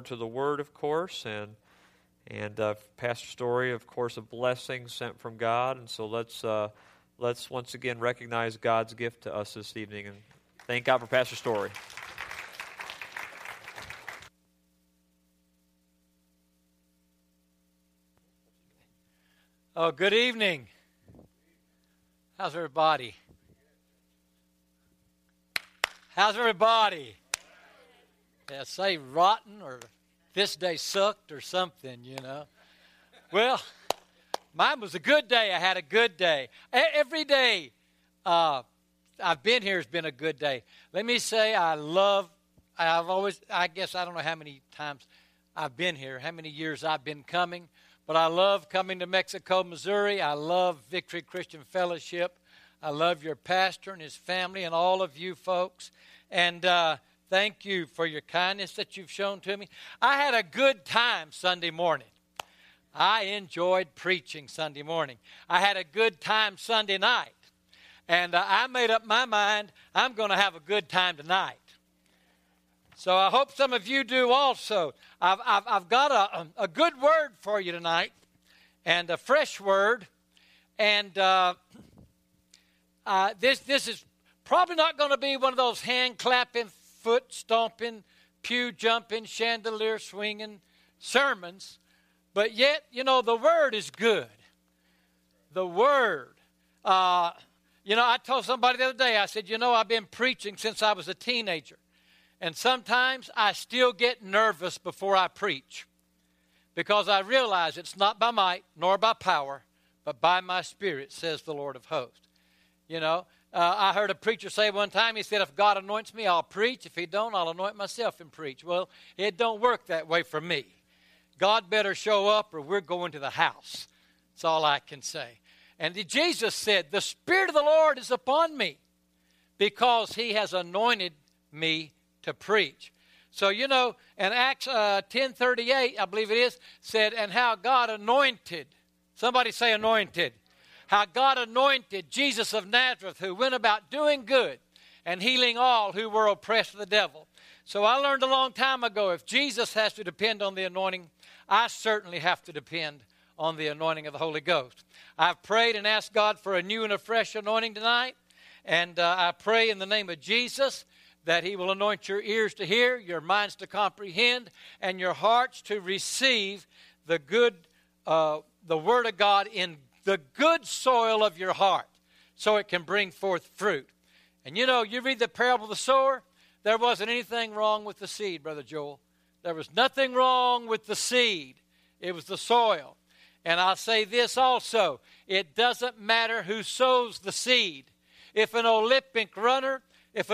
forward to the Word, of course, and Pastor Story, of course, a blessing sent from God. And so let's once again recognize God's gift to us this evening and thank God for Pastor Story. Oh, good evening. How's everybody? How's everybody? Yeah, say rotten or this day sucked or something, you know. Well, mine was a good day. I had a good day. Every day I've been here has been a good day. Let me say I guess I don't know how many times I've been here, how many years I've been coming, but I love coming to Mexico, Missouri. I love Victory Christian Fellowship. I love your pastor and his family and all of you folks. And thank you for your kindness that you've shown to me. I had a good time Sunday morning. I enjoyed preaching Sunday morning. I had a good time Sunday night. And I made up my mind I'm going to have a good time tonight. So I hope some of you do also. I've got a good word for you tonight and a fresh word. And this is probably not going to be one of those hand-clapping, foot-stomping, pew-jumping, chandelier-swinging sermons. But yet, you know, the Word is good. The Word. I told somebody the other day, I said, I've been preaching since I was a teenager. And sometimes I still get nervous before I preach because I realize it's not by might nor by power, but by my Spirit, says the Lord of hosts. I heard a preacher say one time, he said, if God anoints me, I'll preach. If he don't, I'll anoint myself and preach. Well, it don't work that way for me. God better show up or we're going to the house. That's all I can say. And Jesus said, the Spirit of the Lord is upon me because he has anointed me to preach. So, in Acts 10:38, I believe it is, said, and how God anointed, somebody say anointed, how God anointed Jesus of Nazareth, who went about doing good and healing all who were oppressed of the devil. So I learned a long time ago, if Jesus has to depend on the anointing, I certainly have to depend on the anointing of the Holy Ghost. I've prayed and asked God for a new and a fresh anointing tonight, and I pray in the name of Jesus that he will anoint your ears to hear, your minds to comprehend, and your hearts to receive the Word of God in the good soil of your heart so it can bring forth fruit. And you read the parable of the sower, there wasn't anything wrong with the seed, Brother Joel. There was nothing wrong with the seed. It was the soil. And I'll say this also, it doesn't matter who sows the seed. If an Olympic runner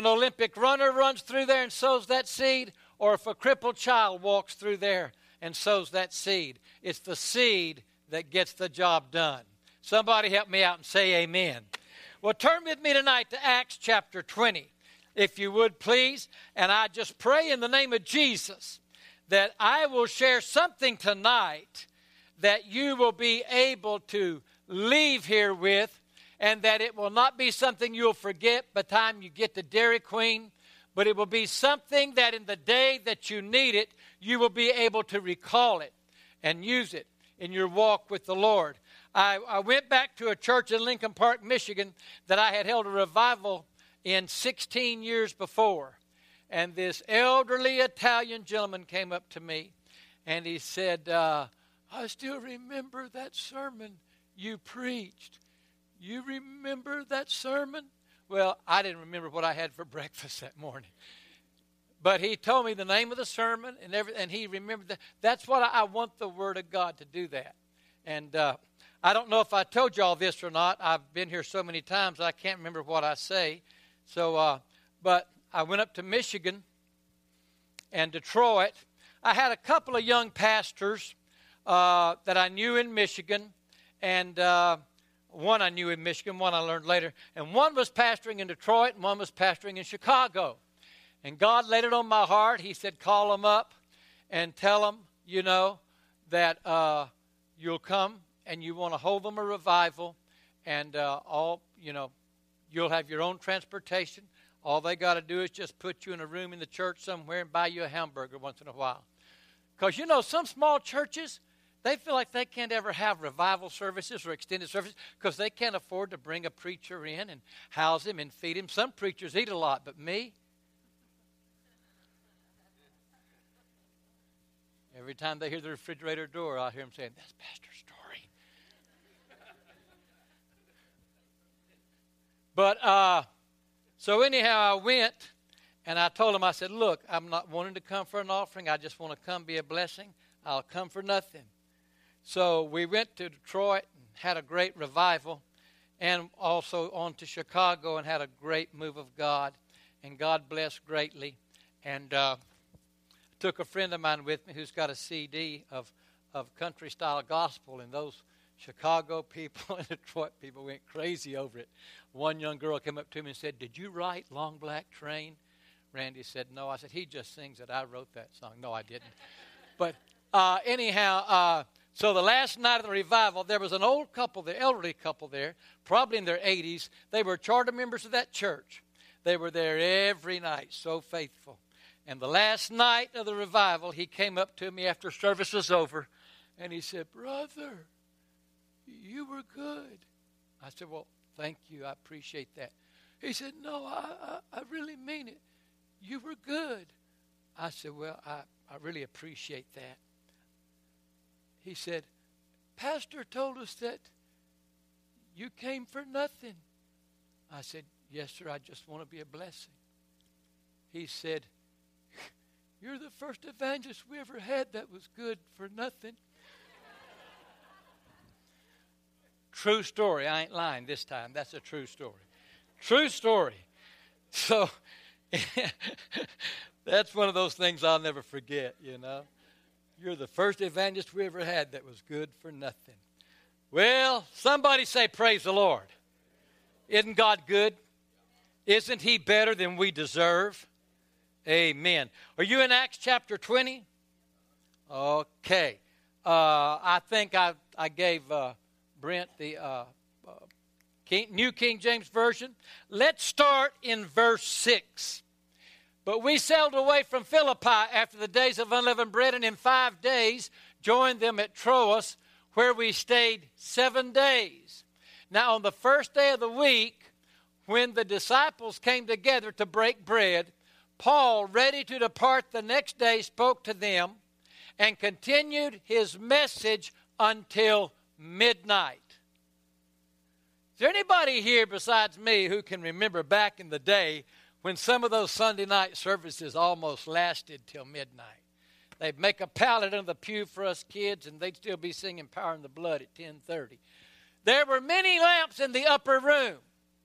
runs through there and sows that seed, or if a crippled child walks through there and sows that seed, it's the seed that gets the job done. Somebody help me out and say amen. Well, turn with me tonight to Acts chapter 20, if you would, please. And I just pray in the name of Jesus that I will share something tonight that you will be able to leave here with, and that it will not be something you'll forget by the time you get to Dairy Queen, but it will be something that in the day that you need it, you will be able to recall it and use it in your walk with the Lord. I went back to a church in Lincoln Park, Michigan, that I had held a revival in 16 years before. And this elderly Italian gentleman came up to me, and he said, I still remember that sermon you preached. You remember that sermon? Well, I didn't remember what I had for breakfast that morning. But he told me the name of the sermon and he remembered that. That's what I want the Word of God to do that. And I don't know if I told you all this or not. I've been here so many times I can't remember what I say. So, but I went up to Michigan and Detroit. I had a couple of young pastors that I knew in Michigan, and one I knew in Michigan, one I learned later. And one was pastoring in Detroit, and one was pastoring in Chicago. And God laid it on my heart. He said, call them up and tell them, that you'll come and you want to hold them a revival, and you'll have your own transportation. All they got to do is just put you in a room in the church somewhere and buy you a hamburger once in a while. Because, some small churches, they feel like they can't ever have revival services or extended services because they can't afford to bring a preacher in and house him and feed him. Some preachers eat a lot, but me? Every time they hear the refrigerator door, I hear them saying, "That's Pastor Story." But, so anyhow, I went, and I told him, I said, "Look, I'm not wanting to come for an offering. I just want to come be a blessing. I'll come for nothing." So we went to Detroit and had a great revival, and also on to Chicago and had a great move of God, and God blessed greatly. And took a friend of mine with me who's got a CD of country-style gospel, and those Chicago people and Detroit people went crazy over it. One young girl came up to me and said, "Did you write Long Black Train?" Randy said, "No." I said, "He just sings it. I wrote that song." No, I didn't. But anyhow, so the last night of the revival, there was an old couple, the elderly couple there, probably in their 80s. They were charter members of that church. They were there every night, so faithful. And the last night of the revival, he came up to me after service was over, and he said, "Brother, you were good." I said, "Well, thank you. I appreciate that." He said, "No, I really mean it. You were good." I said, "Well, I really appreciate that." He said, "Pastor told us that you came for nothing." I said, "Yes, sir, I just want to be a blessing." He said, "You're the first evangelist we ever had that was good for nothing." True story. I ain't lying this time. That's a true story. True story. So that's one of those things I'll never forget, You're the first evangelist we ever had that was good for nothing. Well, somebody say praise the Lord. Isn't God good? Isn't he better than we deserve? Amen. Are you in Acts chapter 20? Okay. I think I gave Brent the New King James Version. Let's start in verse 6. "But we sailed away from Philippi after the days of unleavened bread, and in 5 days joined them at Troas, where we stayed 7 days. Now on the first day of the week, when the disciples came together to break bread, Paul, ready to depart the next day, spoke to them and continued his message until midnight." Is there anybody here besides me who can remember back in the day when some of those Sunday night services almost lasted till midnight? They'd make a pallet under the pew for us kids, and they'd still be singing Power in the Blood at 10:30. There were many lamps in the upper room.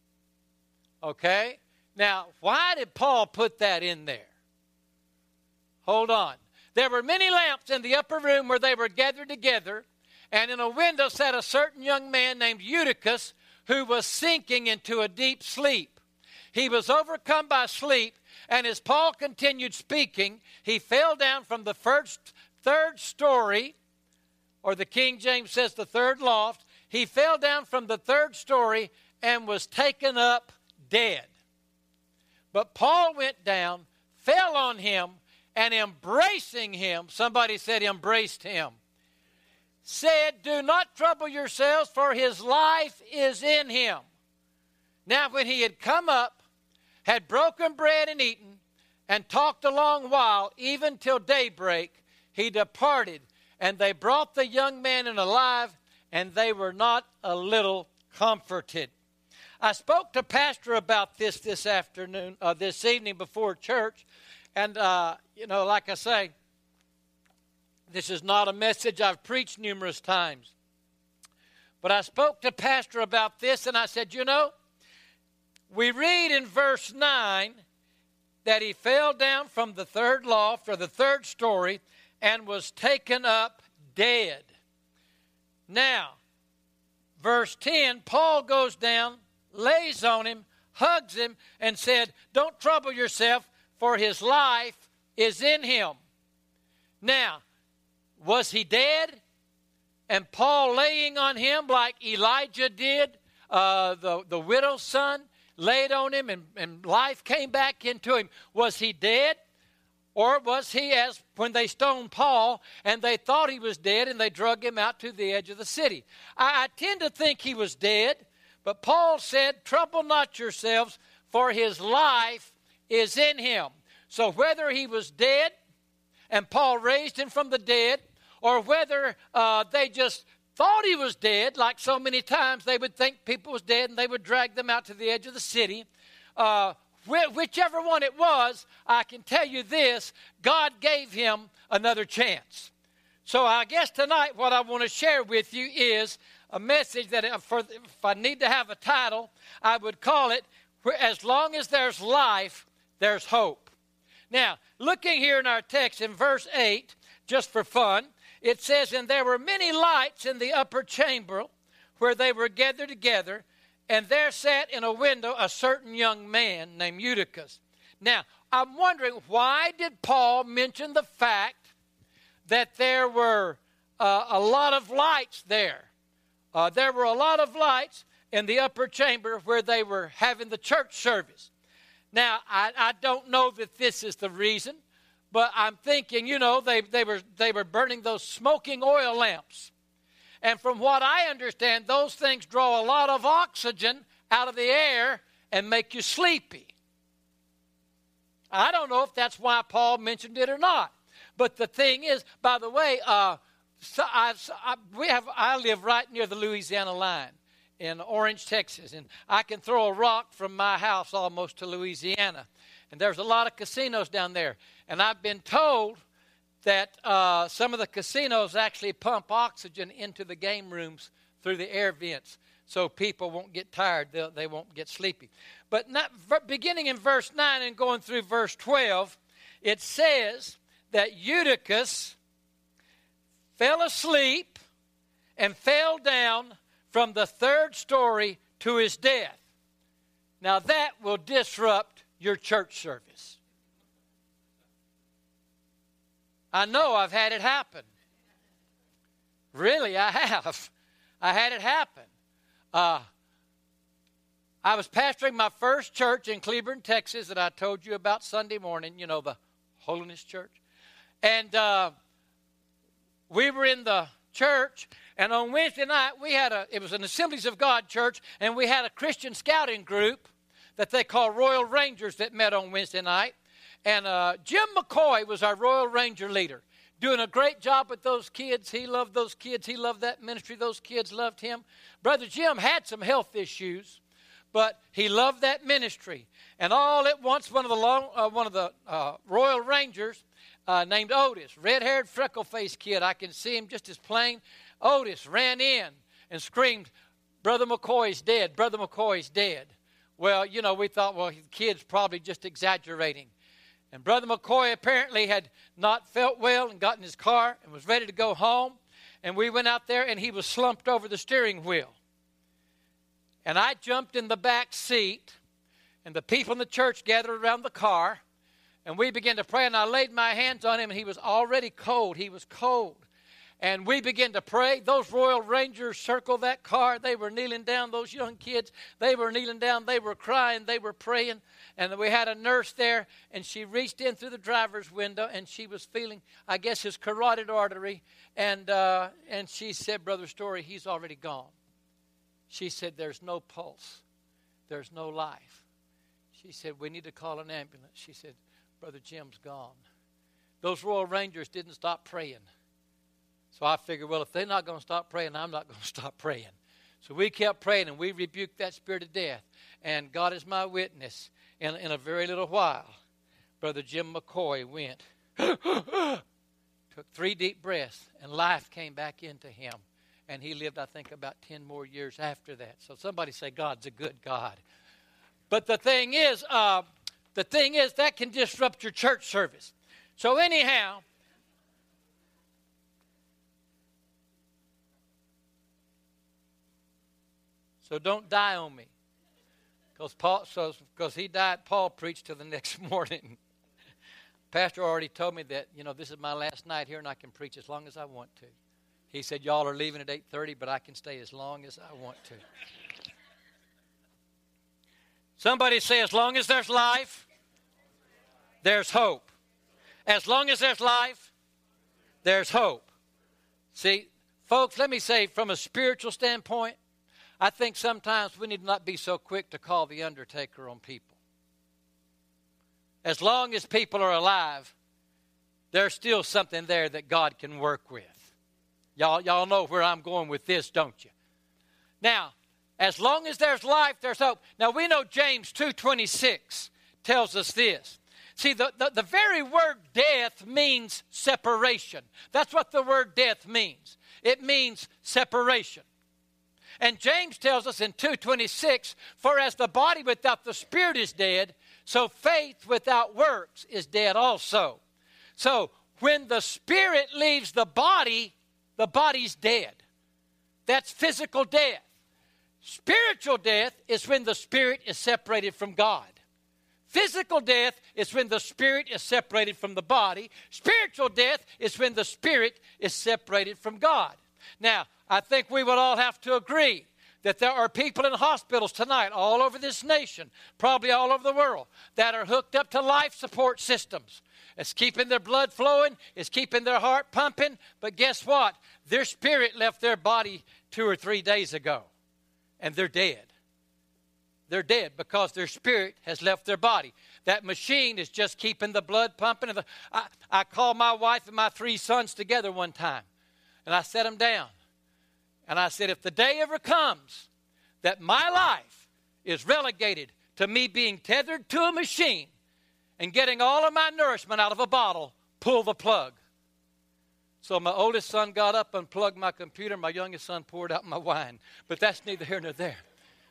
Okay? Now, why did Paul put that in there? Hold on. There were many lamps in the upper room where they were gathered together, and in a window sat a certain young man named Eutychus, who was sinking into a deep sleep. He was overcome by sleep, and as Paul continued speaking, he fell down from the third story, or the King James says the third loft. He fell down from the third story and was taken up dead. But Paul went down, fell on him, and embracing him, somebody said embraced him, said, "Do not trouble yourselves, for his life is in him." Now when he had come up, had broken bread and eaten, and talked a long while, even till daybreak, he departed, and they brought the young man in alive, and they were not a little comforted. I spoke to Pastor about this evening before church, and, like I say, this is not a message I've preached numerous times. But I spoke to Pastor about this, and I said, we read in verse 9 that he fell down from the third loft, or the third story, and was taken up dead. Now, verse 10, Paul goes down, lays on him, hugs him, and said, "Don't trouble yourself, for his life is in him." Now, was he dead? And Paul laying on him like Elijah did, the widow's son, laid on him and life came back into him. Was he dead? Or was he as when they stoned Paul and they thought he was dead and they drug him out to the edge of the city? I tend to think he was dead, but Paul said, trouble not yourselves, for his life is in him. So whether he was dead and Paul raised him from the dead, or whether they just thought he was dead, like so many times they would think people was dead and they would drag them out to the edge of the city, whichever one it was, I can tell you this, God gave him another chance. So I guess tonight what I want to share with you is a message that if I need to have a title, I would call it, As Long as There's Life, There's Hope. Now, looking here in our text in verse 8, just for fun, it says, And there were many lights in the upper chamber where they were gathered together, and there sat in a window a certain young man named Eutychus. Now, I'm wondering, why did Paul mention the fact that there were a lot of lights there? There were a lot of lights in the upper chamber where they were having the church service. Now, I don't know that this is the reason, but I'm thinking, they were burning those smoking oil lamps. And from what I understand, those things draw a lot of oxygen out of the air and make you sleepy. I don't know if that's why Paul mentioned it or not. But the thing is, by the way, I live right near the Louisiana line in Orange, Texas. And I can throw a rock from my house almost to Louisiana. And there's a lot of casinos down there. And I've been told that some of the casinos actually pump oxygen into the game rooms through the air vents so people won't get tired, they won't get sleepy. But beginning in verse 9 and going through verse 12, it says that Eutychus fell asleep and fell down from the third story to his death. Now that will disrupt your church service. I know I've had it happen. Really, I have. I had it happen. I was pastoring my first church in Cleburne, Texas, that I told you about Sunday morning, the Holiness Church. And we were in the church, and on Wednesday night, it was an Assemblies of God church, and we had a Christian scouting group that they call Royal Rangers that met on Wednesday night. And Jim McCoy was our Royal Ranger leader, doing a great job with those kids. He loved those kids. He loved that ministry. Those kids loved him. Brother Jim had some health issues, but he loved that ministry. And all at once, one of the Royal Rangers named Otis, red-haired, freckle-faced kid, I can see him just as plain. Otis ran in and screamed, "Brother McCoy's dead. Brother McCoy's dead." Well, we thought, the kid's probably just exaggerating. And Brother McCoy apparently had not felt well and got in his car and was ready to go home. And we went out there and he was slumped over the steering wheel. And I jumped in the back seat and the people in the church gathered around the car. And we began to pray and I laid my hands on him and he was already cold. He was cold. And we began to pray. Those Royal Rangers circled that car. They were kneeling down, those young kids. They were kneeling down. They were crying. They were praying. And we had a nurse there, and she reached in through the driver's window, and she was feeling, I guess, his carotid artery. And she said, "Brother Story, he's already gone." She said, "There's no pulse. There's no life." She said, "We need to call an ambulance." She said, "Brother Jim's gone." Those Royal Rangers didn't stop praying. So I figured, if they're not going to stop praying, I'm not going to stop praying. So we kept praying, and we rebuked that spirit of death. And God is my witness. In a very little while, Brother Jim McCoy went, took 3 deep breaths, and life came back into him. And he lived, I think, about 10 more years after that. So somebody say, God's a good God. But the thing is that can disrupt your church service. So anyhow, so don't die on me. Because he died, Paul preached till the next morning. Pastor already told me that, this is my last night here and I can preach as long as I want to. He said, y'all are leaving at 8:30, but I can stay as long as I want to. Somebody say, as long as there's life, there's hope. As long as there's life, there's hope. See, folks, let me say from a spiritual standpoint, I think sometimes we need not be so quick to call the undertaker on people. As long as people are alive, there's still something there that God can work with. Y'all know where I'm going with this, don't you? Now, as long as there's life, there's hope. Now, we know James 2:26 tells us this. See, the very word death means separation. That's what the word death means. It means separation. And James tells us in 2:26, for as the body without the spirit is dead, so faith without works is dead also. So when the spirit leaves the body's dead. That's physical death. Spiritual death is when the spirit is separated from God. Physical death is when the spirit is separated from the body. Spiritual death is when the spirit is separated from God. Now, I think we would all have to agree that there are people in hospitals tonight all over this nation, probably all over the world, that are hooked up to life support systems. It's keeping their blood flowing. It's keeping their heart pumping. But guess what? Their spirit left their body 2 or 3 days ago, and they're dead. They're dead because their spirit has left their body. That machine is just keeping the blood pumping. I called my wife and my 3 sons together one time, and I set them down. And I said, if the day ever comes that my life is relegated to me being tethered to a machine and getting all of my nourishment out of a bottle, pull the plug. So my oldest son got up and plugged my computer. My youngest son poured out my wine. But that's neither here nor there.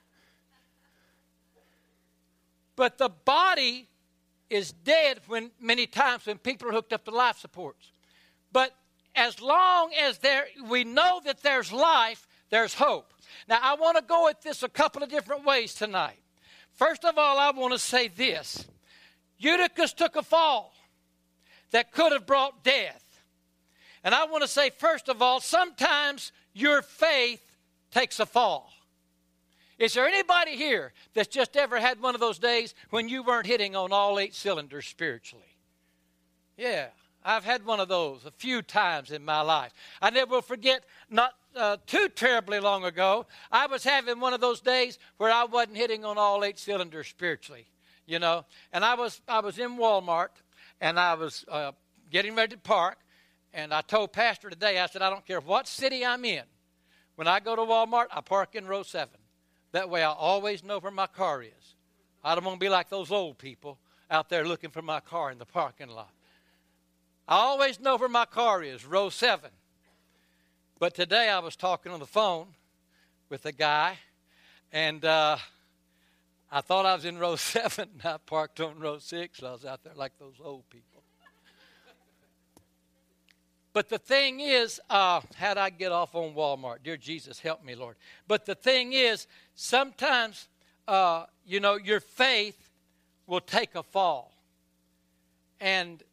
But the body is dead many times when people are hooked up to life supports. But as long as we know that there's life, there's hope. Now, I want to go at this a couple of different ways tonight. First of all, I want to say this. Eutychus took a fall that could have brought death. And I want to say, first of all, sometimes your faith takes a fall. Is there anybody here that's just ever had one of those days when you weren't hitting on all 8 cylinders spiritually? Yeah, I've had one of those a few times in my life. I never will forget, not too terribly long ago, I was having one of those days where I wasn't hitting on all 8 cylinders spiritually, you know. And I was in Walmart, and I was getting ready to park, and I told Pastor today, I said, I don't care what city I'm in. When I go to Walmart, I park in row 7. That way I always know where my car is. I don't want to be like those old people out there looking for my car in the parking lot. I always know where my car is, row 7. But today I was talking on the phone with a guy, and I thought I was in row 7, and I parked on row 6, so I was out there like those old people. But the thing is, how'd I get off on Walmart? Dear Jesus, help me, Lord. But the thing is, sometimes, your faith will take a fall. And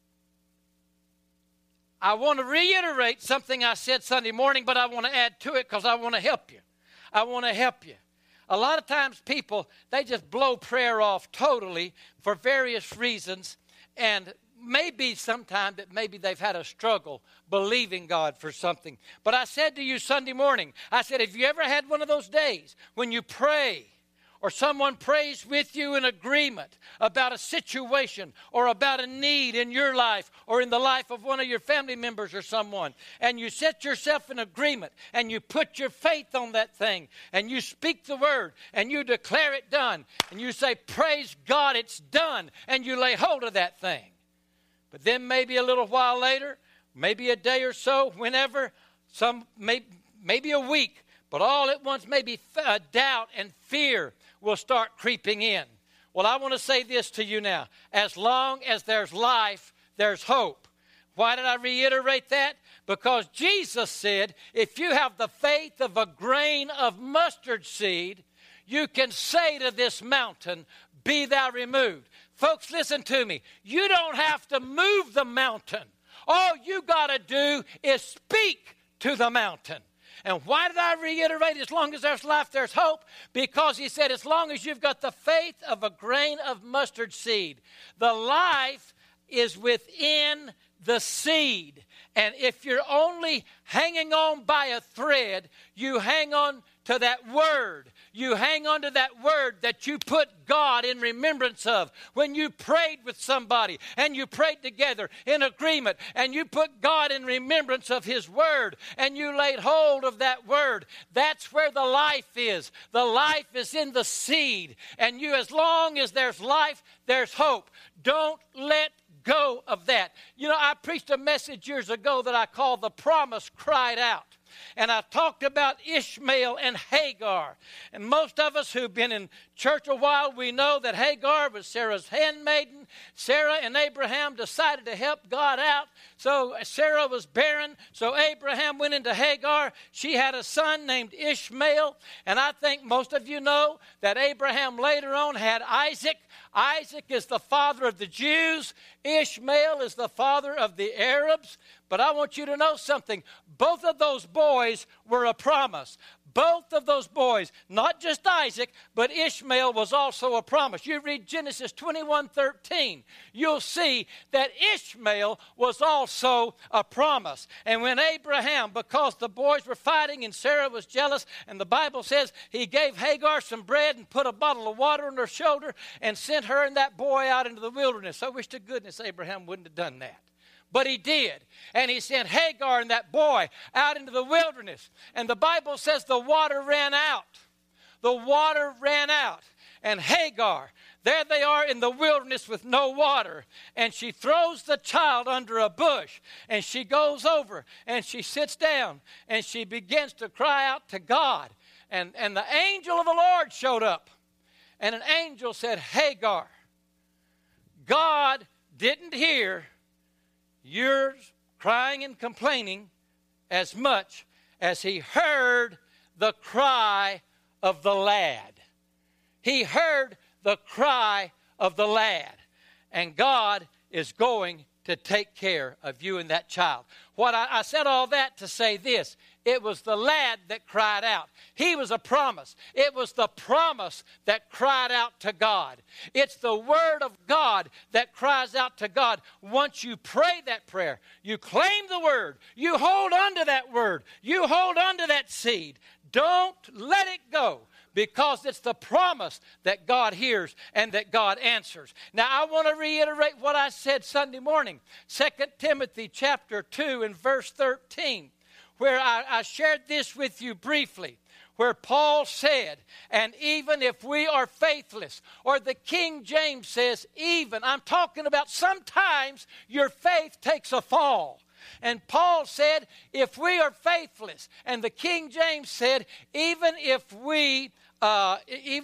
I want to reiterate something I said Sunday morning, but I want to add to it because I want to help you. I want to help you. A lot of times people, they just blow prayer off totally for various reasons, and maybe sometime that maybe they've had a struggle believing God for something. But I said to you Sunday morning, I said, have you ever had one of those days when you pray or someone prays with you in agreement about a situation or about a need in your life or in the life of one of your family members or someone, and you set yourself in agreement and you put your faith on that thing and you speak the word and you declare it done and you say, praise God, it's done, and you lay hold of that thing. But then maybe a little while later, maybe a day or so, whenever, maybe a week, but all at once maybe doubt and fear will start creeping in. Well, I want to say this to you now. As long as there's life, there's hope. Why did I reiterate that? Because Jesus said, if you have the faith of a grain of mustard seed, you can say to this mountain, be thou removed. Folks, listen to me. You don't have to move the mountain. All you got to do is speak to the mountain. And why did I reiterate, as long as there's life, there's hope? Because he said, as long as you've got the faith of a grain of mustard seed, the life is within the seed. And if you're only hanging on by a thread, you hang on to that word. You hang on to that word that you put God in remembrance of. When you prayed with somebody and you prayed together in agreement and you put God in remembrance of His word and you laid hold of that word, that's where the life is. The life is in the seed. And you, as long as there's life, there's hope. Don't let go of that. You know, I preached a message years ago that I called The Promise Cried Out. And I talked about Ishmael and Hagar. And most of us who've been in church a while, we know that Hagar was Sarah's handmaiden. Sarah and Abraham decided to help God out. So Sarah was barren. So Abraham went into Hagar. She had a son named Ishmael. And I think most of you know that Abraham later on had Isaac. Isaac is the father of the Jews. Ishmael is the father of the Arabs. But I want you to know something. Both of those boys were a promise. Both of those boys, not just Isaac, but Ishmael was also a promise. You read Genesis 21:13, you'll see that Ishmael was also a promise. And when Abraham, because the boys were fighting and Sarah was jealous, and the Bible says he gave Hagar some bread and put a bottle of water on her shoulder and sent her and that boy out into the wilderness. I wish to goodness Abraham wouldn't have done that. But he did. And he sent Hagar and that boy out into the wilderness. And the Bible says the water ran out. The water ran out. And Hagar, there they are in the wilderness with no water. And she throws the child under a bush. And she goes over and she sits down. And she begins to cry out to God. And the angel of the Lord showed up. And an angel said, Hagar, God didn't hear you're crying and complaining as much as He heard the cry of the lad. He heard the cry of the lad. And God is going to take care of you and that child. What I said all that to say this. It was the lad that cried out. He was a promise. It was the promise that cried out to God. It's the word of God that cries out to God. Once you pray that prayer, you claim the word. You hold on to that word. You hold on to that seed. Don't let it go, because it's the promise that God hears and that God answers. Now, I want to reiterate what I said Sunday morning. 2 Timothy chapter 2 and verse 13. Where I shared this with you briefly, where Paul said, and even if we are faithless, or the King James says, even, I'm talking about sometimes your faith takes a fall. And Paul said, if we are faithless, and the King James said, even if we are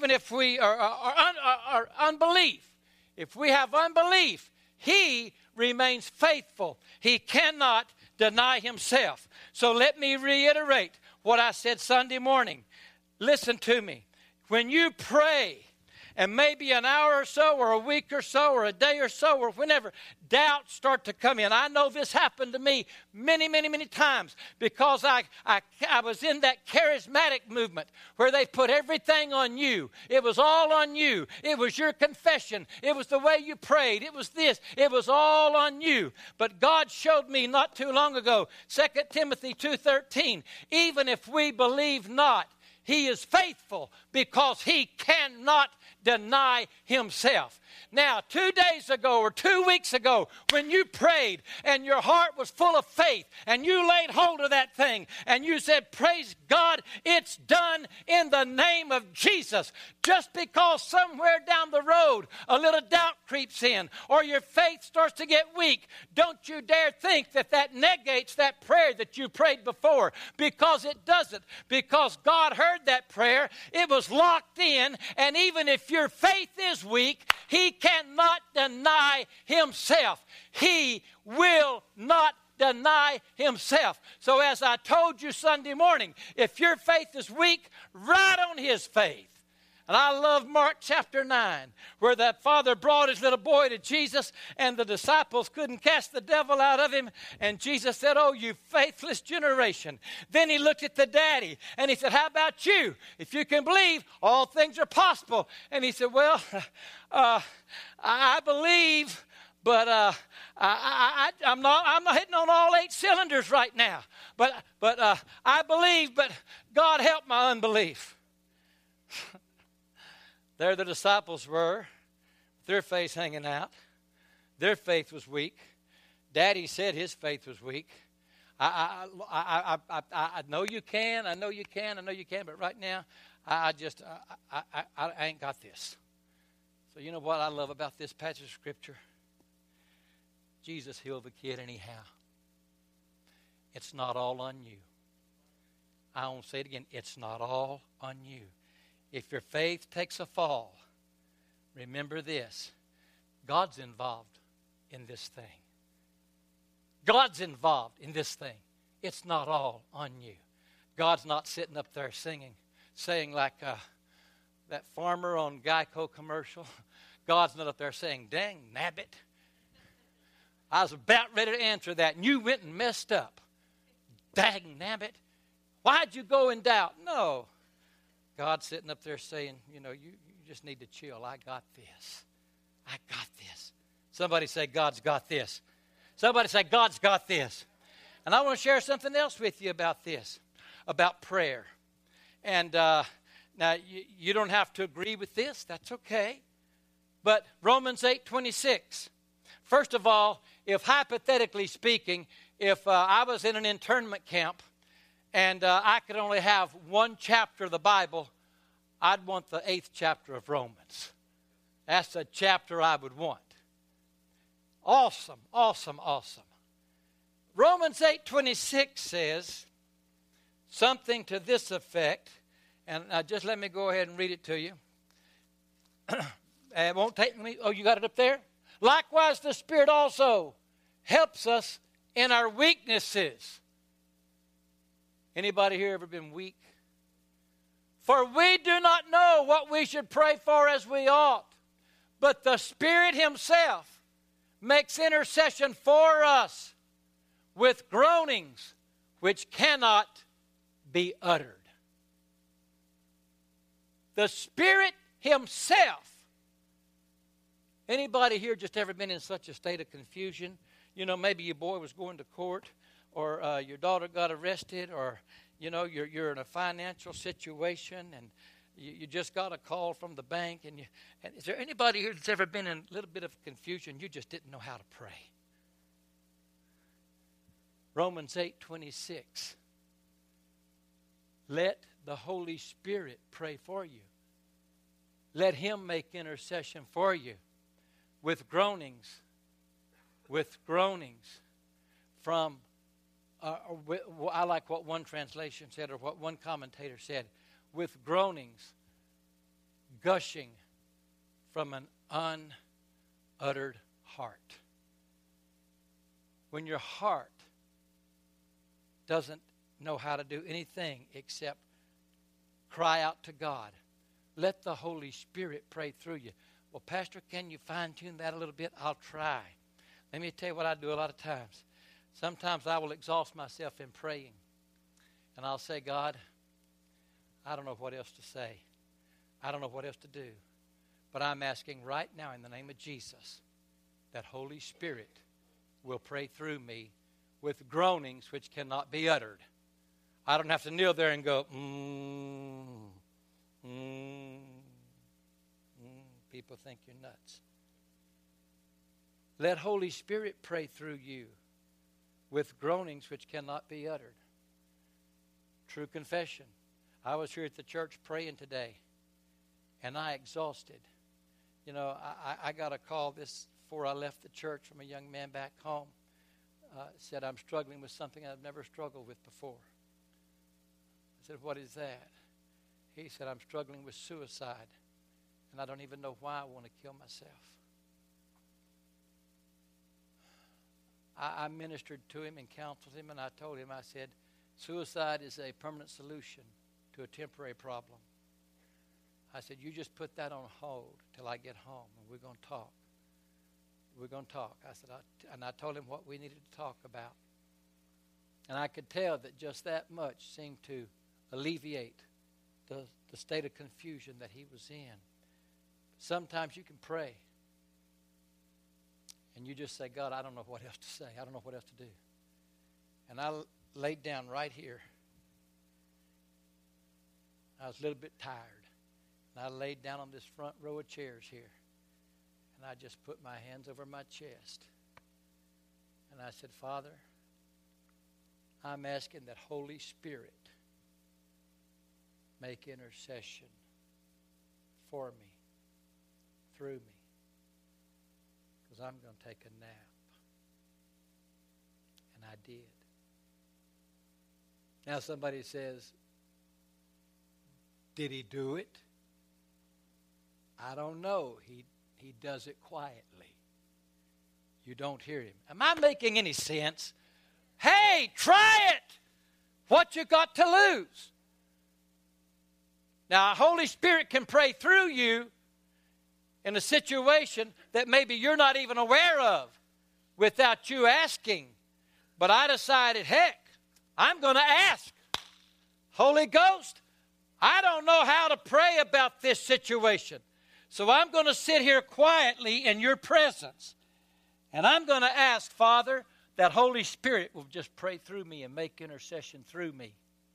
unbelief, if we have unbelief, He remains faithful. He cannot deny Himself. So let me reiterate what I said Sunday morning. Listen to me. When you pray, and maybe an hour or so, or a week or so, or a day or so, or whenever, doubts start to come in. I know this happened to me many, many, many times, because I was in that charismatic movement where they put everything on you. It was all on you. It was your confession. It was the way you prayed. It was this. It was all on you. But God showed me not too long ago, 2 Timothy 2:13, even if we believe not, He is faithful, because He cannot deny Himself. Now, 2 days ago or 2 weeks ago, when you prayed and your heart was full of faith and you laid hold of that thing and you said, praise God, it's done in the name of Jesus. Just because somewhere down the road a little doubt creeps in or your faith starts to get weak, don't you dare think that that negates that prayer that you prayed before, because it doesn't. Because God heard that prayer, it was locked in, and even if your faith is weak, He cannot deny Himself. He will not deny Himself. So as I told you Sunday morning, if your faith is weak, ride on His faith. And I love Mark chapter 9, where that father brought his little boy to Jesus, and the disciples couldn't cast the devil out of him. And Jesus said, oh, you faithless generation. Then He looked at the daddy, and He said, how about you? If you can believe, all things are possible. And he said, well, I believe, But I'm not hitting on all 8 cylinders right now. But I believe, but God help my unbelief. There the disciples were, their face hanging out. Their faith was weak. Daddy said his faith was weak. I know you can. I know you can. I know you can. But right now, I ain't got this. So you know what I love about this passage of Scripture? Jesus healed the kid anyhow. It's not all on you. I won't say it again. It's not all on you. If your faith takes a fall, remember this. God's involved in this thing. God's involved in this thing. It's not all on you. God's not sitting up there saying like that farmer on Geico commercial. God's not up there saying, dang nabbit. I was about ready to answer that, and you went and messed up. Dang nabbit. Why'd you go in doubt? No. God's sitting up there saying, you just need to chill. I got this. I got this. Somebody say, God's got this. Somebody say, God's got this. And I want to share something else with you about this, about prayer. And now, you don't have to agree with this. That's okay. But Romans 8:26. First of all, if hypothetically speaking, if I was in an internment camp and I could only have one chapter of the Bible, I'd want the 8th chapter of Romans. That's the chapter I would want. Awesome, awesome, awesome. Romans 8:26 says something to this effect, and just let me go ahead and read it to you. It won't take me. Oh, you got it up there? Likewise, the Spirit also helps us in our weaknesses. Anybody here ever been weak? For we do not know what we should pray for as we ought, but the Spirit Himself makes intercession for us with groanings which cannot be uttered. The Spirit Himself. Anybody here just ever been in such a state of confusion? Maybe your boy was going to court, or your daughter got arrested, or you're in a financial situation, and you just got a call from the bank. And is there anybody here that's ever been in a little bit of confusion? You just didn't know how to pray. Romans 8:26. Let the Holy Spirit pray for you. Let Him make intercession for you with groanings from, I like what one translation said, or what one commentator said, with groanings gushing from an unuttered heart. When your heart doesn't know how to do anything except cry out to God, let the Holy Spirit pray through you. Well, Pastor, can you fine-tune that a little bit? I'll try. Let me tell you what I do a lot of times. Sometimes I will exhaust myself in praying. And I'll say, God, I don't know what else to say. I don't know what else to do. But I'm asking right now in the name of Jesus that Holy Spirit will pray through me with groanings which cannot be uttered. I don't have to kneel there and go, People think you're nuts. Let Holy Spirit pray through you with groanings which cannot be uttered. True confession. I was here at the church praying today, and I exhausted. I got a call before I left the church from a young man back home. Said, I'm struggling with something I've never struggled with before. I said, what is that? He said, I'm struggling with suicide, and I don't even know why I want to kill myself. I ministered to him and counseled him, and I told him, I said, suicide is a permanent solution to a temporary problem. I said, you just put that on hold till I get home, and we're going to talk. We're going to talk. I said, I told him what we needed to talk about. And I could tell that just that much seemed to alleviate the state of confusion that he was in. Sometimes you can pray, And you just say, God, I don't know what else to say. I don't know what else to do. And I laid down right here. I was a little bit tired. And I laid down on this front row of chairs here. And I just put my hands over my chest. And I said, Father, I'm asking that Holy Spirit make intercession for me, through me, because I'm going to take a nap. And I did. Now somebody says, did he do it? I don't know. He does it quietly. You don't hear him. Am I making any sense? Hey, try it. What you got to lose? Now, Holy Spirit can pray through you in a situation that maybe you're not even aware of without you asking. But I decided, heck, I'm going to ask. Holy Ghost, I don't know how to pray about this situation. So I'm going to sit here quietly in your presence. And I'm going to ask, Father, that Holy Spirit will just pray through me and make intercession through me.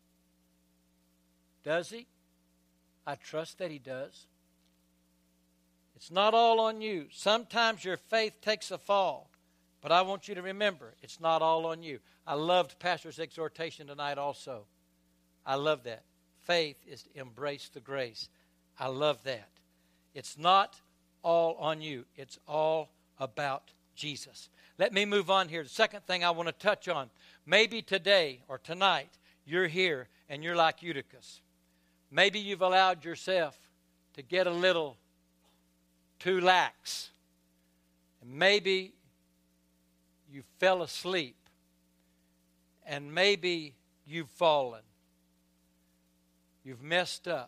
Does he? I trust that he does. It's not all on you. Sometimes your faith takes a fall. But I want you to remember, it's not all on you. I loved Pastor's exhortation tonight also. I love that. Faith is to embrace the grace. I love that. It's not all on you. It's all about Jesus. Let me move on here. The second thing I want to touch on. Maybe today or tonight you're here and you're like Eutychus. Maybe you've allowed yourself to get a little too lax. And maybe you fell asleep. And maybe you've fallen. You've messed up.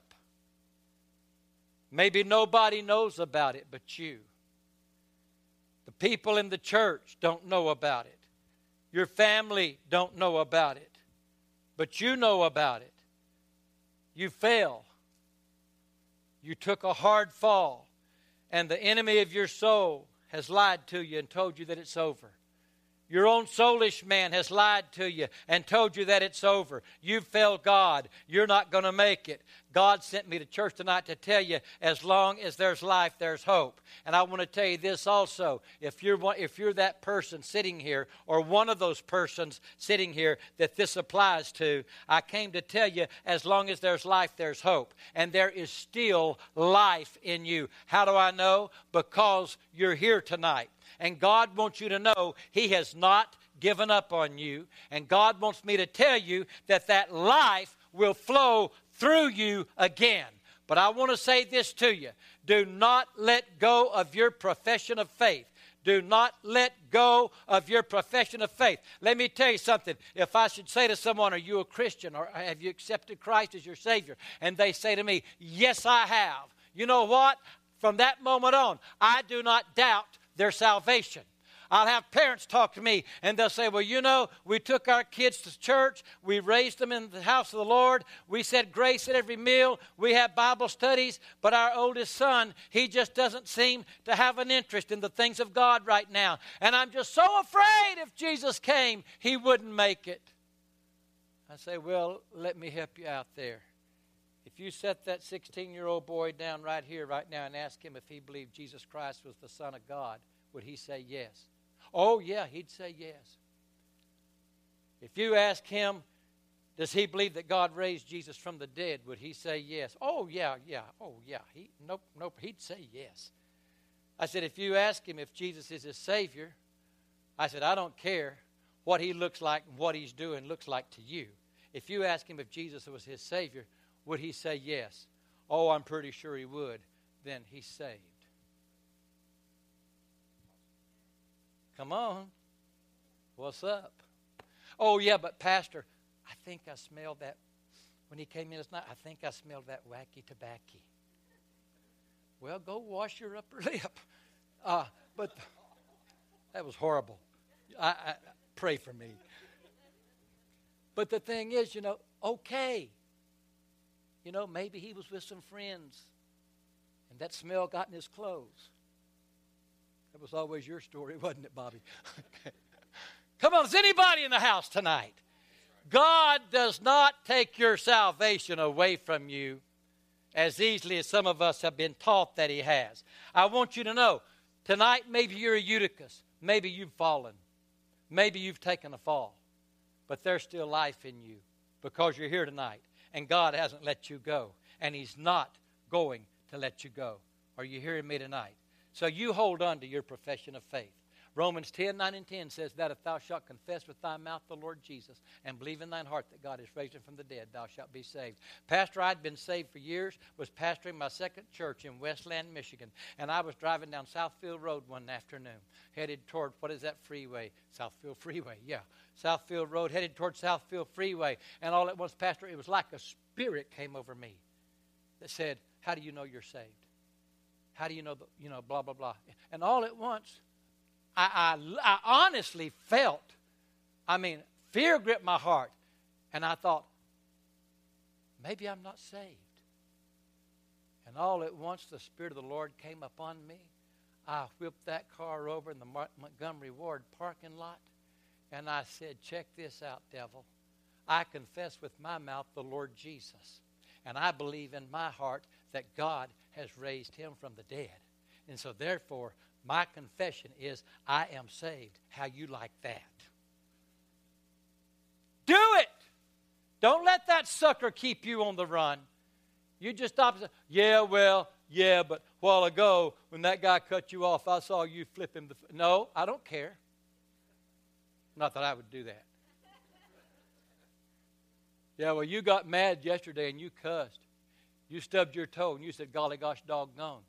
Maybe nobody knows about it but you. The people in the church don't know about it. Your family don't know about it. But you know about it. You fell. You took a hard fall. And the enemy of your soul has lied to you and told you that it's over. Your own soulish man has lied to you and told you that it's over. You've failed God. You're not going to make it. God sent me to church tonight to tell you, as long as there's life, there's hope. And I want to tell you this also. If you're that person sitting here, or one of those persons sitting here that this applies to, I came to tell you, as long as there's life, there's hope. And there is still life in you. How do I know? Because you're here tonight. And God wants you to know He has not given up on you. And God wants me to tell you that that life will flow through you again. But I want to say this to you. Do not let go of your profession of faith. Do not let go of your profession of faith. Let me tell you something. If I should say to someone, are you a Christian, or have you accepted Christ as your Savior? And they say to me, yes, I have. You know what? From that moment on, I do not doubt their salvation. I'll have parents talk to me, and they'll say, well, you know, we took our kids to church. We raised them in the house of the Lord. We said grace at every meal. We had Bible studies. But our oldest son, he just doesn't seem to have an interest in the things of God right now. And I'm just so afraid if Jesus came, he wouldn't make it. I say, well, let me help you out there. If you set that 16-year-old boy down right here, right now, and ask him if he believed Jesus Christ was the Son of God, would he say yes? Oh, yeah, he'd say yes. If you ask him, does he believe that God raised Jesus from the dead, would he say yes? Oh, yeah. Oh, yeah. Nope, he'd say yes. I said, if you ask him if Jesus is his Savior, I said, I don't care what he looks like and what he's doing looks like to you. If you ask him if Jesus was his Savior, would he say yes? Oh, I'm pretty sure he would. Then he's saved. Come on. What's up? Oh, yeah, but Pastor, I think I smelled that. When he came in last night, I think I smelled that wacky tobacco. Well, go wash your upper lip. But that was horrible. I pray for me. But the thing is, okay. Maybe he was with some friends, and that smell got in his clothes. That was always your story, wasn't it, Bobby? Okay. Come on, is anybody in the house tonight? God does not take your salvation away from you as easily as some of us have been taught that he has. I want you to know, tonight maybe you're a Eutychus. Maybe you've fallen. Maybe you've taken a fall. But there's still life in you because you're here tonight. And God hasn't let you go. And he's not going to let you go. Are you hearing me tonight? So you hold on to your profession of faith. Romans 10:9 and 10 says that if thou shalt confess with thy mouth the Lord Jesus and believe in thine heart that God has raised him from the dead, thou shalt be saved. Pastor, I'd been saved for years, was pastoring my second church in Westland, Michigan, and I was driving down Southfield Road one afternoon, headed toward, what is that freeway? Southfield Freeway, yeah. Southfield Road, headed toward Southfield Freeway, and all at once, Pastor, it was like a spirit came over me that said, how do you know you're saved? How do you know, blah, blah, blah. And all at once, I honestly felt, fear gripped my heart. And I thought, maybe I'm not saved. And all at once, the Spirit of the Lord came upon me. I whipped that car over in the Montgomery Ward parking lot. And I said, check this out, devil. I confess with my mouth the Lord Jesus. And I believe in my heart that God has raised him from the dead. And so therefore, my confession is, I am saved. How you like that? Do it! Don't let that sucker keep you on the run. You just stop and say, yeah, but a while ago, when that guy cut you off, I saw you flip him. No, I don't care. Not that I would do that. Yeah, well, you got mad yesterday and you cussed. You stubbed your toe and you said, golly gosh, doggone.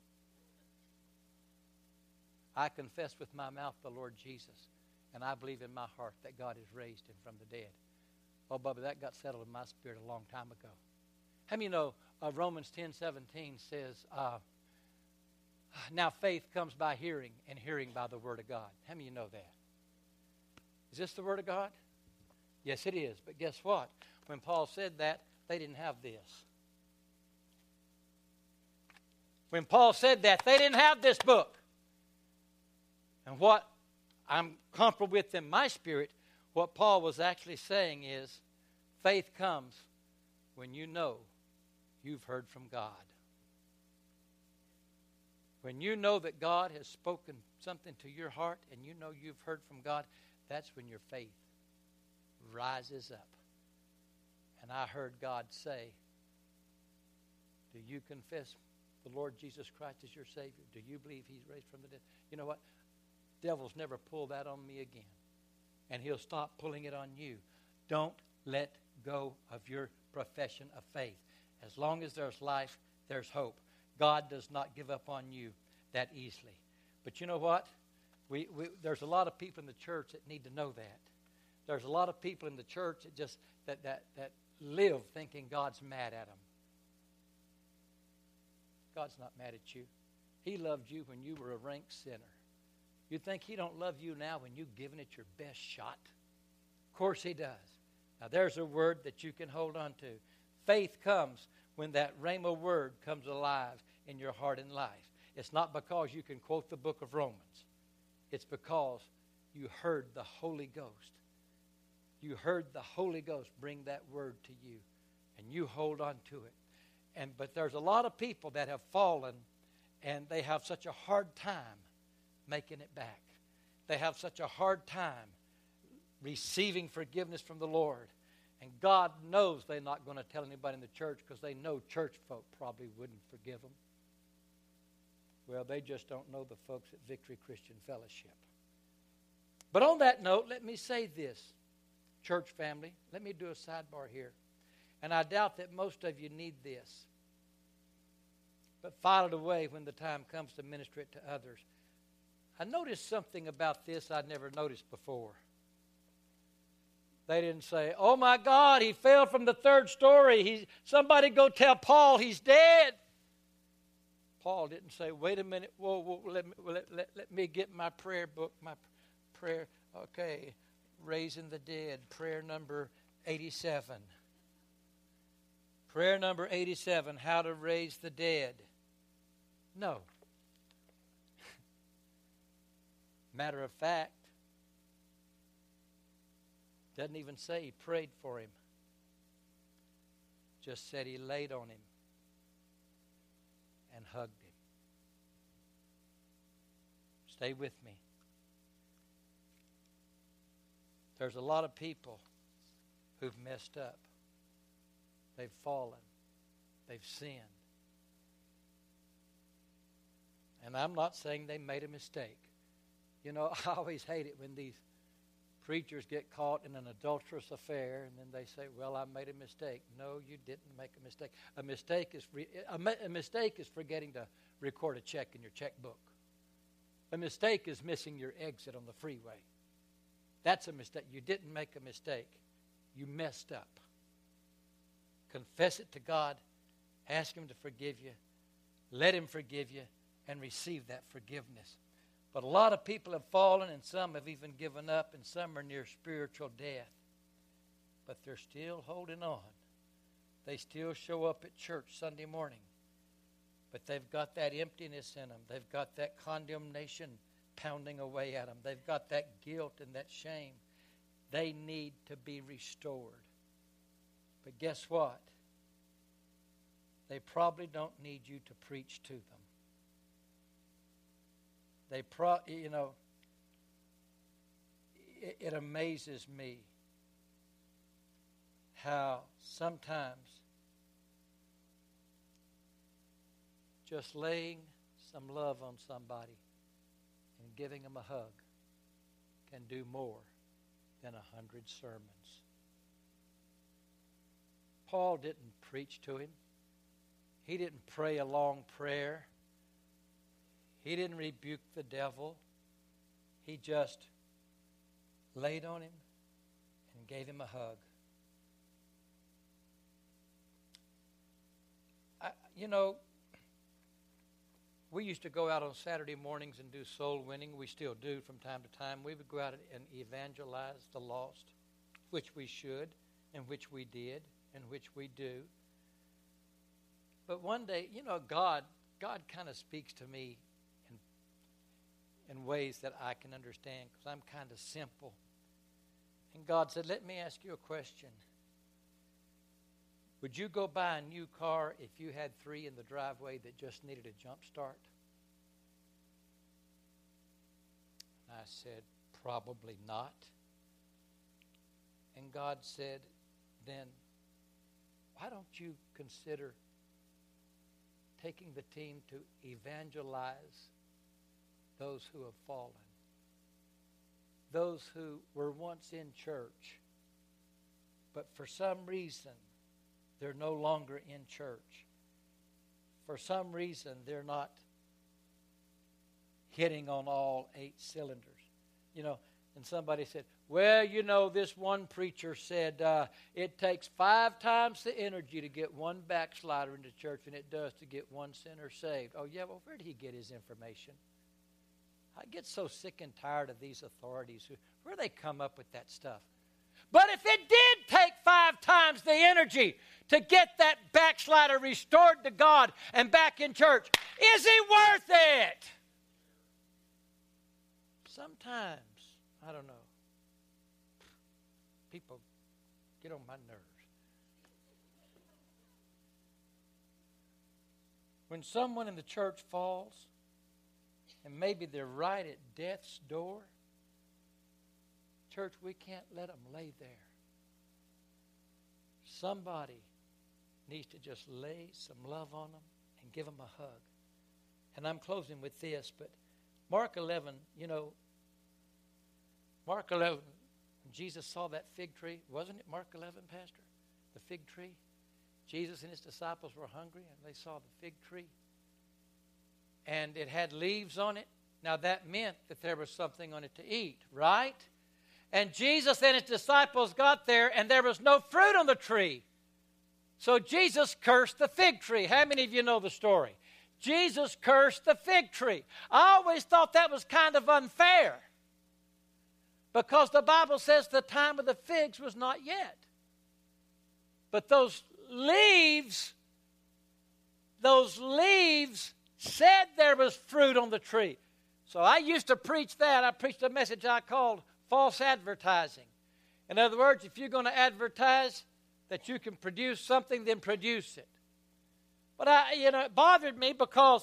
I confess with my mouth the Lord Jesus, and I believe in my heart that God has raised him from the dead. Oh, Bubba, that got settled in my spirit a long time ago. How many of you know Romans 10:17 says, now faith comes by hearing, and hearing by the Word of God. How many of you know that? Is this the Word of God? Yes, it is. But guess what? When Paul said that, they didn't have this. When Paul said that, they didn't have this book. And what I'm comfortable with in my spirit, what Paul was actually saying is, faith comes when you know you've heard from God. When you know that God has spoken something to your heart and you know you've heard from God, that's when your faith rises up. And I heard God say, do you confess the Lord Jesus Christ as your Savior? Do you believe he's raised from the dead? You know what? Devil's never pull that on me again. And he'll stop pulling it on you. Don't let go of your profession of faith. As long as there's life, there's hope. God does not give up on you that easily. But you know what? There's a lot of people in the church that need to know that. There's a lot of people in the church that just that live thinking God's mad at them. God's not mad at you. He loved you when you were a rank sinner. You think he don't love you now when you've given it your best shot? Of course he does. Now there's a word that you can hold on to. Faith comes when that rhema word comes alive in your heart and life. It's not because you can quote the book of Romans. It's because you heard the Holy Ghost. You heard the Holy Ghost bring that word to you, and you hold on to it. But there's a lot of people that have fallen, and they have such a hard time making it back. They have such a hard time receiving forgiveness from the Lord. And God knows they're not going to tell anybody in the church because they know church folk probably wouldn't forgive them. Well, they just don't know the folks at Victory Christian Fellowship. But on that note, let me say this, church family. Let me do a sidebar here. And I doubt that most of you need this. But file it away when the time comes to minister it to others. I noticed something about this I'd never noticed before. They didn't say, oh my God, he fell from the third story. Somebody go tell Paul he's dead. Paul didn't say, wait a minute, whoa, let me get my prayer book, my prayer. Okay, raising the dead, prayer number 87. Prayer number 87, how to raise the dead. No. Matter of fact, doesn't even say he prayed for him. Just said he laid on him and hugged him. Stay with me. There's a lot of people who've messed up. They've fallen. They've sinned. And I'm not saying they made a mistake. You know, I always hate it when these preachers get caught in an adulterous affair and then they say, well, I made a mistake. No, you didn't make a mistake. A mistake is forgetting to record a check in your checkbook. A mistake is missing your exit on the freeway. That's a mistake. You didn't make a mistake. You messed up. Confess it to God. Ask Him to forgive you. Let Him forgive you and receive that forgiveness. But a lot of people have fallen, and some have even given up, and some are near spiritual death. But they're still holding on. They still show up at church Sunday morning. But they've got that emptiness in them. They've got that condemnation pounding away at them. They've got that guilt and that shame. They need to be restored. But guess what? They probably don't need you to preach to them. It amazes me how sometimes just laying some love on somebody and giving them a hug can do more than 100 sermons. Paul didn't preach to him. He didn't pray a long prayer. He didn't rebuke the devil. He just laid on him and gave him a hug. We used to go out on Saturday mornings and do soul winning. We still do from time to time. We would go out and evangelize the lost, which we should, and which we did, and which we do. But one day, God kind of speaks to me in ways that I can understand because I'm kind of simple. And God said, let me ask you a question. Would you go buy a new car if you had 3 in the driveway that just needed a jump start? And I said, probably not. And God said, then why don't you consider taking the team to evangelize those who have fallen, those who were once in church, but for some reason they're no longer in church. For some reason they're not hitting on all 8 cylinders. And somebody said, well, this one preacher said it takes 5 times the energy to get one backslider into church than it does to get one sinner saved. Oh, yeah, well, where did he get his information? I get so sick and tired of these authorities. Where do they come up with that stuff? But if it did take 5 times the energy to get that backslider restored to God and back in church, is it worth it? Sometimes, I don't know, people get on my nerves. When someone in the church falls, and maybe they're right at death's door, church, we can't let them lay there. Somebody needs to just lay some love on them and give them a hug. And I'm closing with this, but Mark 11, Mark 11, when Jesus saw that fig tree, wasn't it Mark 11, Pastor? The fig tree? Jesus and his disciples were hungry and they saw the fig tree. And it had leaves on it. Now that meant that there was something on it to eat, right? And Jesus and his disciples got there and there was no fruit on the tree. So Jesus cursed the fig tree. How many of you know the story? Jesus cursed the fig tree. I always thought that was kind of unfair because the Bible says the time of the figs was not yet. But those leaves said there was fruit on the tree. So I used to preach that. I preached a message I called false advertising. In other words, if you're going to advertise that you can produce something, then produce it. But it bothered me because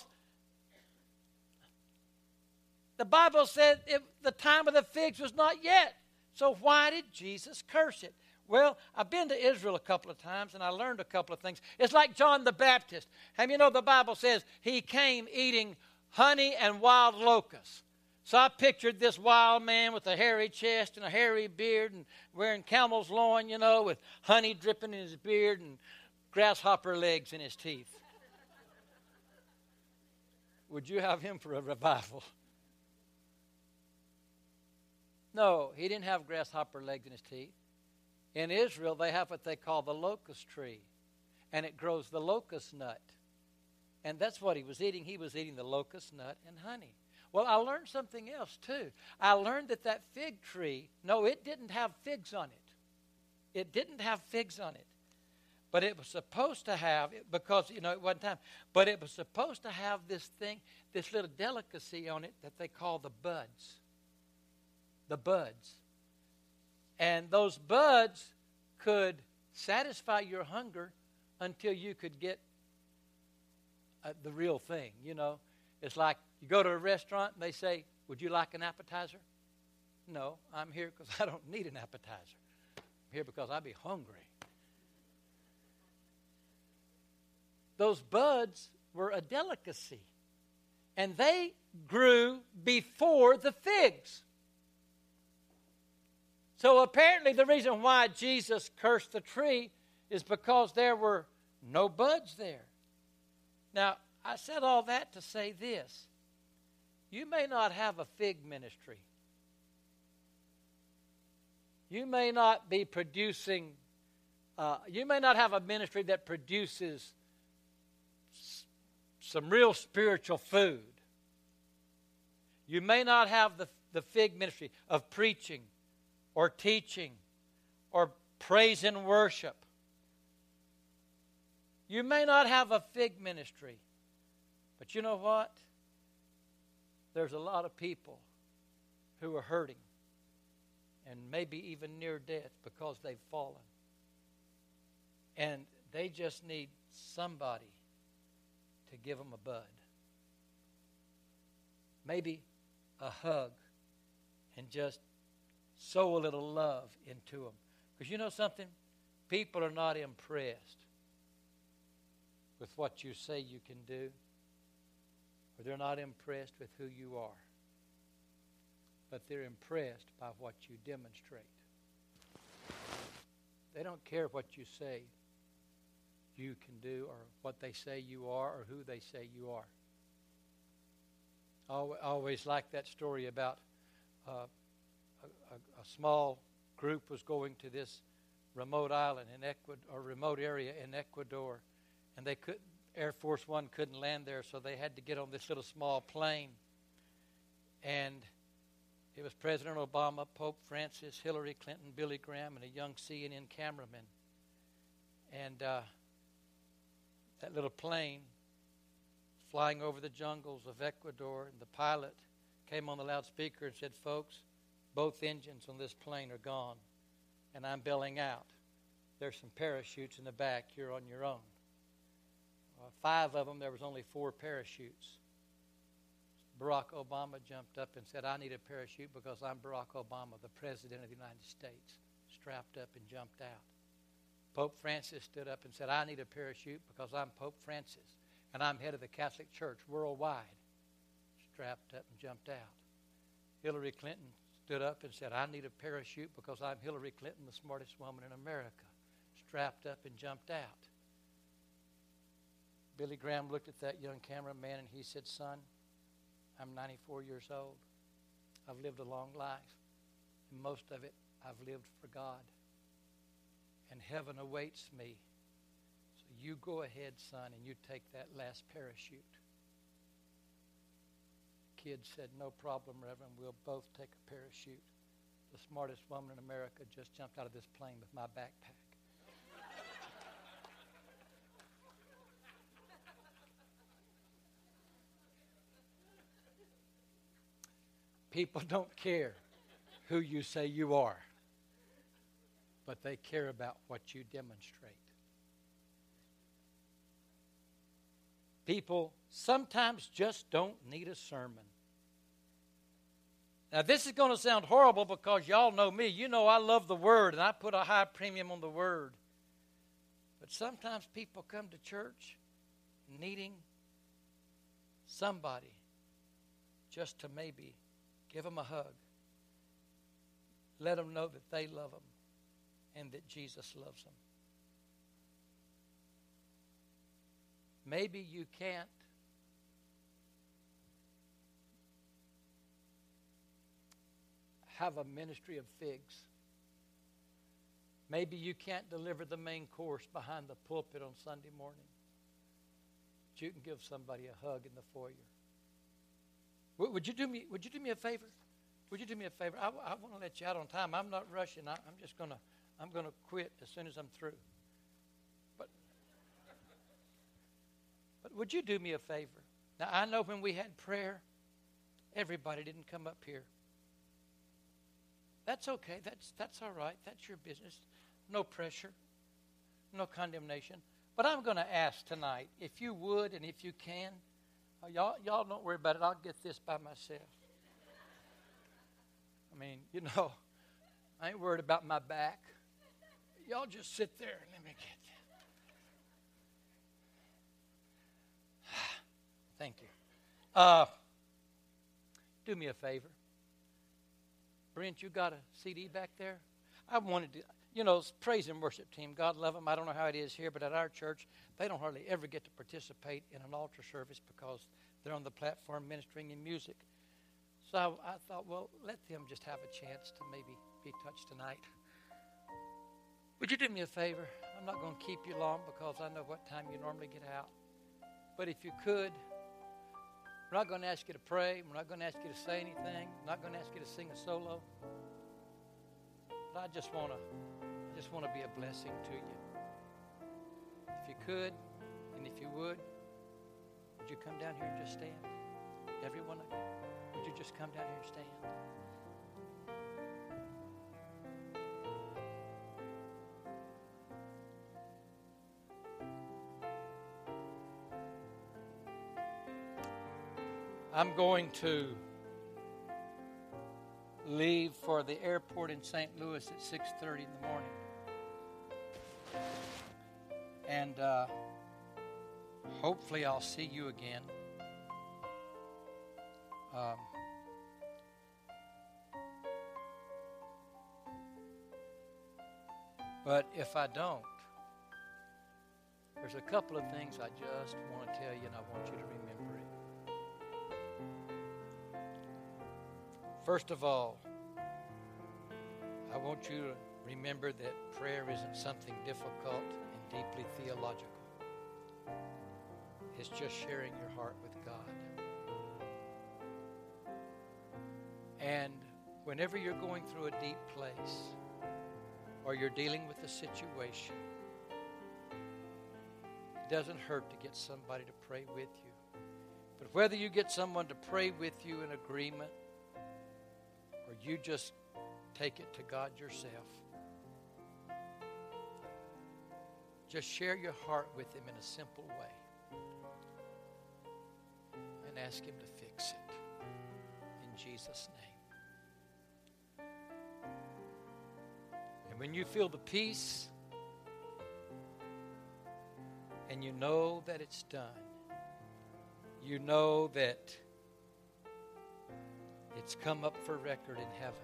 the Bible said the time of the figs was not yet. So why did Jesus curse it? Well, I've been to Israel a couple of times, and I learned a couple of things. It's like John the Baptist. The Bible says he came eating honey and wild locusts. So I pictured this wild man with a hairy chest and a hairy beard and wearing camel's loin, with honey dripping in his beard and grasshopper legs in his teeth. Would you have him for a revival? No, he didn't have grasshopper legs in his teeth. In Israel, they have what they call the locust tree, and it grows the locust nut. And that's what he was eating. He was eating the locust nut and honey. Well, I learned something else, too. I learned that fig tree, it didn't have figs on it. It didn't have figs on it. But it was supposed to have, because, it wasn't time, but it was supposed to have this little delicacy on it that they call the buds. The buds. And those buds could satisfy your hunger until you could get the real thing, It's like you go to a restaurant and they say, would you like an appetizer? No, I'm here because I don't need an appetizer. I'm here because I be hungry. Those buds were a delicacy. And they grew before the figs. So apparently the reason why Jesus cursed the tree is because there were no buds there. Now, I said all that to say this. You may not have a fig ministry. You may not be producing, you may not have a ministry that produces some real spiritual food. You may not have the fig ministry of preaching or teaching or praise and worship. You may not have a fig ministry. But you know what? There's a lot of people who are hurting and maybe even near death because they've fallen. And they just need somebody to give them a bud. Maybe a hug and just sow a little love into them. Because you know something? People are not impressed with what you say you can do, or they're not impressed with who you are. But they're impressed by what you demonstrate. They don't care what you say you can do or what they say you are or who they say you are. I always like that story about a small group was going to this remote island in Ecuador, or remote area in Ecuador, and Air Force One couldn't land there, so they had to get on this little small plane. And it was President Obama, Pope Francis, Hillary Clinton, Billy Graham, and a young CNN cameraman. And that little plane flying over the jungles of Ecuador, and the pilot came on the loudspeaker and said, "Folks, both engines on this plane are gone, and I'm bailing out. There's some parachutes in the back. You're on your own." 5 of them, there was only 4 parachutes. Barack Obama jumped up and said, "I need a parachute because I'm Barack Obama, the President of the United States." Strapped up and jumped out. Pope Francis stood up and said, "I need a parachute because I'm Pope Francis, and I'm head of the Catholic Church worldwide." Strapped up and jumped out. Hillary Clinton stood up and said, "I need a parachute because I'm Hillary Clinton, the smartest woman in America." Strapped up and jumped out. Billy Graham looked at that young cameraman and he said, "Son, I'm 94 years old. I've lived a long life. And most of it I've lived for God. And heaven awaits me. So you go ahead, son, and you take that last parachute." The kid said, "No problem, Reverend. We'll both take a parachute. The smartest woman in America just jumped out of this plane with my backpack." People don't care who you say you are, but they care about what you demonstrate. People sometimes just don't need a sermon. Now, this is going to sound horrible because y'all know me. You know I love the Word, and I put a high premium on the Word. But sometimes people come to church needing somebody just to maybe give them a hug. Let them know that they love them and that Jesus loves them. Maybe you can't have a ministry of figs. Maybe you can't deliver the main course behind the pulpit on Sunday morning. But you can give somebody a hug in the foyer. Would you do me a favor? Would you do me a favor? I want to let you out on time. I'm not rushing. I'm gonna quit as soon as I'm through. But would you do me a favor? Now I know when we had prayer, everybody didn't come up here. That's okay. That's all right. That's your business. No pressure. No condemnation. But I'm going to ask tonight, if you would and if you can, y'all don't worry about it. I'll get this by myself. I mean, I ain't worried about my back. Y'all just sit there and let me get that. Thank you. Do me a favor. Brent, you got a CD back there? I wanted to, praise and worship team. God love them. I don't know how it is here, but at our church, they don't hardly ever get to participate in an altar service because they're on the platform ministering in music. So I thought, well, let them just have a chance to maybe be touched tonight. Would you do me a favor? I'm not going to keep you long because I know what time you normally get out. But if you could, we're not going to ask you to pray. We're not going to ask you to say anything. We're not going to ask you to sing a solo. But I just want to be a blessing to you. If you could, and if you would you come down here and just stand? Every one of you, would you just come down here and stand? I'm going to leave for the airport in St. Louis at 6:30 in the morning. And hopefully I'll see you again. But if I don't, there's a couple of things I just want to tell you, and I want you to remember it. First of all, I want you to remember that prayer isn't something difficult and deeply theological. It's just sharing your heart with God. And whenever you're going through a deep place or you're dealing with a situation, it doesn't hurt to get somebody to pray with you. But whether you get someone to pray with you in agreement or you just take it to God yourself, just share your heart with Him in a simple way and ask Him to fix it in Jesus' name. And when you feel the peace and you know that it's done, you know that it's come up for record in heaven,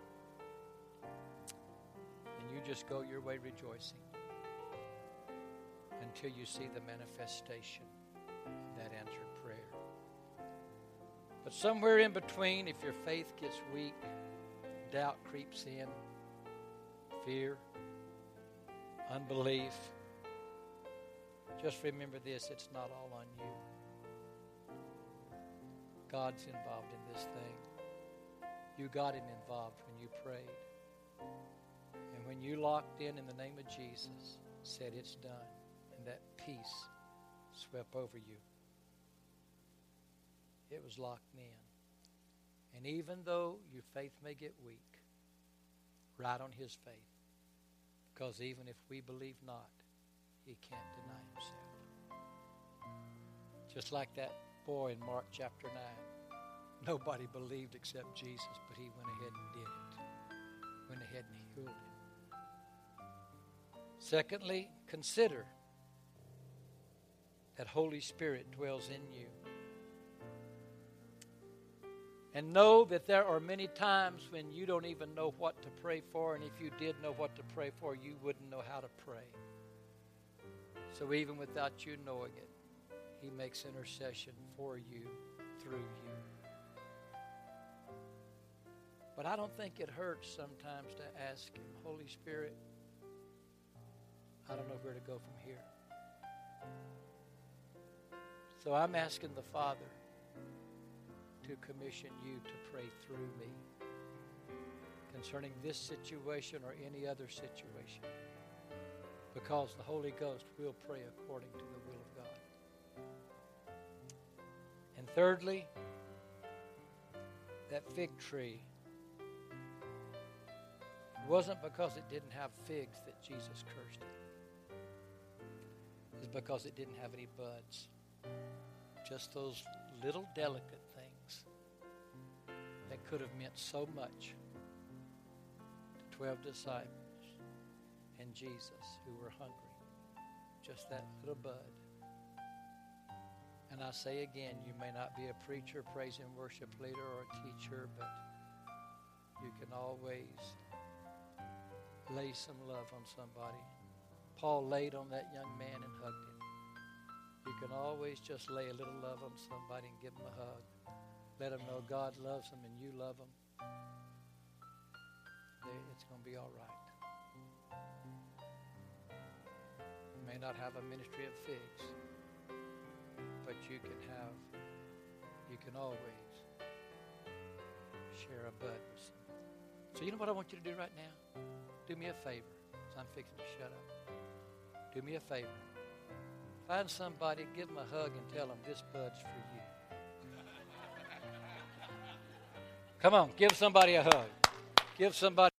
and you just go your way rejoicing until you see the manifestation of that answered prayer. But somewhere in between, if your faith gets weak, doubt creeps in, fear, unbelief, just remember this: it's not all on you. God's involved in this thing. You got Him involved when you prayed. And when you locked in the name of Jesus, said it's done, and that peace swept over you, it was locked in. And even though your faith may get weak, ride on his faith. Because even if we believe not, he can't deny himself. Just like that boy in Mark chapter 9. Nobody believed except Jesus, but he went ahead and did it. Went ahead and healed him. Secondly, consider that Holy Spirit dwells in you. And know that there are many times when you don't even know what to pray for, and if you did know what to pray for, you wouldn't know how to pray. So even without you knowing it, he makes intercession for you, through you. But I don't think it hurts sometimes to ask him, Holy Spirit, I don't know where to go from here. So I'm asking the Father to commission you to pray through me concerning this situation or any other situation, because the Holy Ghost will pray according to the will of God. And thirdly, that fig tree, it wasn't because it didn't have figs that Jesus cursed it. It's because it didn't have any buds. Just those little delicate things that could have meant so much to 12 disciples and Jesus who were hungry. Just that little bud. And I say again, you may not be a preacher, praise and worship leader, or a teacher, but you can always lay some love on somebody. Paul laid on that young man and hugged him. You can always just lay a little love on somebody and give them a hug. Let them know God loves them and you love them. It's going to be all right. You may not have a ministry of figs, but you can always share a bud with someone. So you know what I want you to do right now? Do me a favor, because I'm fixing to shut up. Do me a favor. Find somebody, give them a hug, and tell them this bud's for you. Come on, give somebody a hug. Give somebody